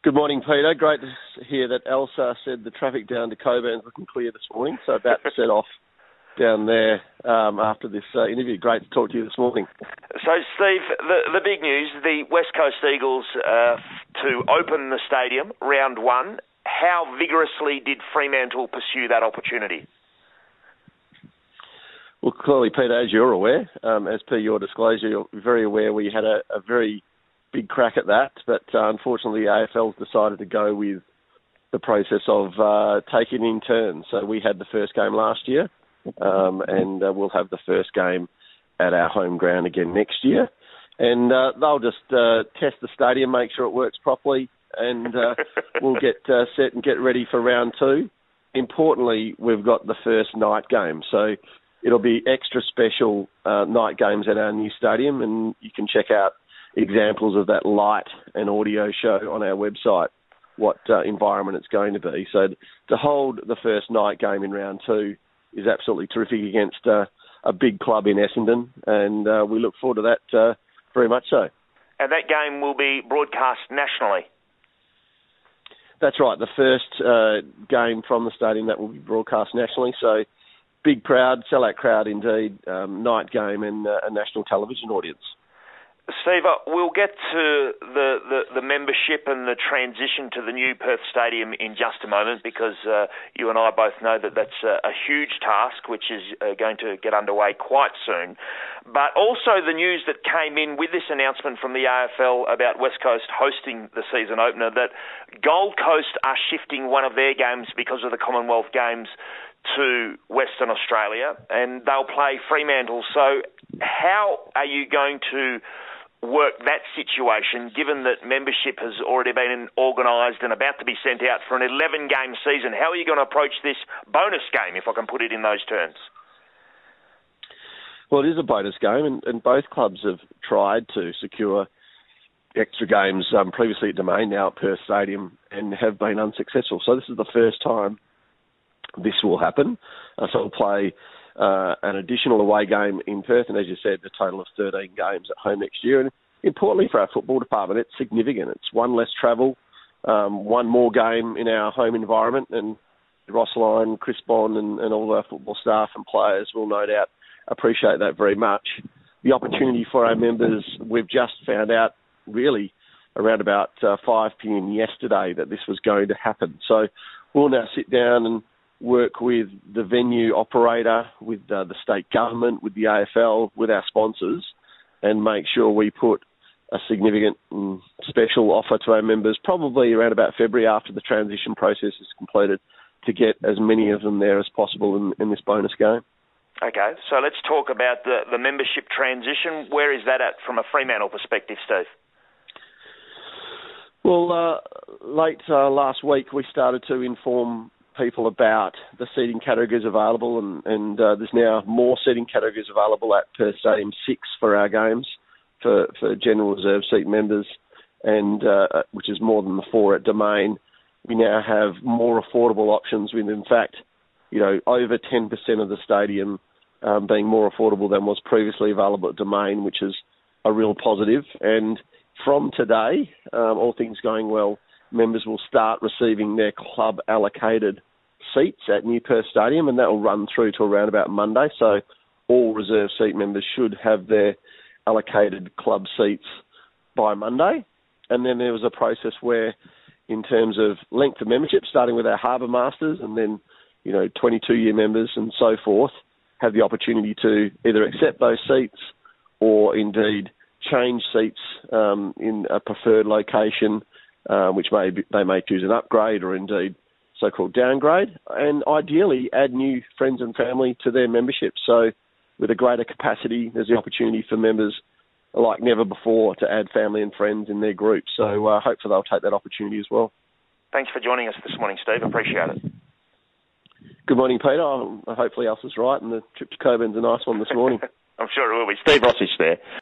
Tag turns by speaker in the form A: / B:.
A: Good morning, Peter. Great to hear that Elsa said the traffic down to Coburn's looking clear this morning, so about to set off down there after this interview. Great to talk to you this morning.
B: So, Steve, the big news, the West Coast Eagles to open the stadium, round one. How vigorously did Fremantle pursue that opportunity?
A: Well, clearly, Peter, as you're aware, as per your disclosure, you're very aware we had a very big crack at that, but unfortunately the AFL's decided to go with the process of taking in turns. So we had the first game last year, and we'll have the first game at our home ground again next year. And they'll just test the stadium, make sure it works properly, and we'll get set and get ready for round two. Importantly, we've got the first night game, so it'll be extra special night games at our new stadium, and you can check out examples of that light and audio show on our website, what environment it's going to be. So to hold the first night game in round two is absolutely terrific against a big club in Essendon, and we look forward to that very much so.
B: And that game will be broadcast nationally?
A: That's right, the first game from the stadium that will be broadcast nationally, so big crowd, sellout crowd indeed, night game and a national television audience.
B: Steve, we'll get to the membership and the transition to the new Perth Stadium in just a moment, because you and I both know that that's a huge task which is going to get underway quite soon. But also the news that came in with this announcement from the AFL about West Coast hosting the season opener, that Gold Coast are shifting one of their games because of the Commonwealth Games to Western Australia, and they'll play Fremantle. So how are you going to work that situation, given that membership has already been organised and about to be sent out for an 11-game season? How are you going to approach this bonus game, if I can put it in those terms?
A: Well, it is a bonus game, and both clubs have tried to secure extra games previously at Domain, now at Perth Stadium, and have been unsuccessful. So this is the first time this will happen. So we'll play an additional away game in Perth, and as you said, a total of 13 games at home next year. And importantly for our football department, it's significant. It's one less travel, one more game in our home environment, and Ross Lyon, Chris Bond and all of our football staff and players will no doubt appreciate that very much. The opportunity for our members, we've just found out really around about 5 p.m. yesterday that this was going to happen. So we'll now sit down and work with the venue operator, with the state government, with the AFL, with our sponsors, and make sure we put a significant special offer to our members, probably around about February after the transition process is completed, to get as many of them there as possible in this bonus game.
B: Okay, so let's talk about the membership transition. Where is that at from a Fremantle perspective, Steve? Well,
A: late last week we started to inform people about the seating categories available, and there's now more seating categories available at Perth Stadium, 6 for our games for general reserve seat members, and which is more than the 4 at Domain. We now have more affordable options with, in fact, over 10% of the stadium being more affordable than was previously available at Domain, which is a real positive. And from today, all things going well, members will start receiving their club allocated seats at New Perth Stadium, and that will run through to around about Monday. So all reserve seat members should have their allocated club seats by Monday. And then there was a process where, in terms of length of membership, starting with our Harbour Masters and then, 22-year members and so forth, have the opportunity to either accept those seats or indeed change seats in a preferred location, which they may choose an upgrade or indeed so-called downgrade, and ideally add new friends and family to their membership. So with a greater capacity, there's the opportunity for members like never before to add family and friends in their group. So hopefully they'll take that opportunity as well.
B: Thanks for joining us this morning, Steve. Appreciate it.
A: Good morning, Peter. Hopefully Elsa's right, and the trip to Coburn's a nice one this morning.
B: I'm sure it will be. Steve Rossich there.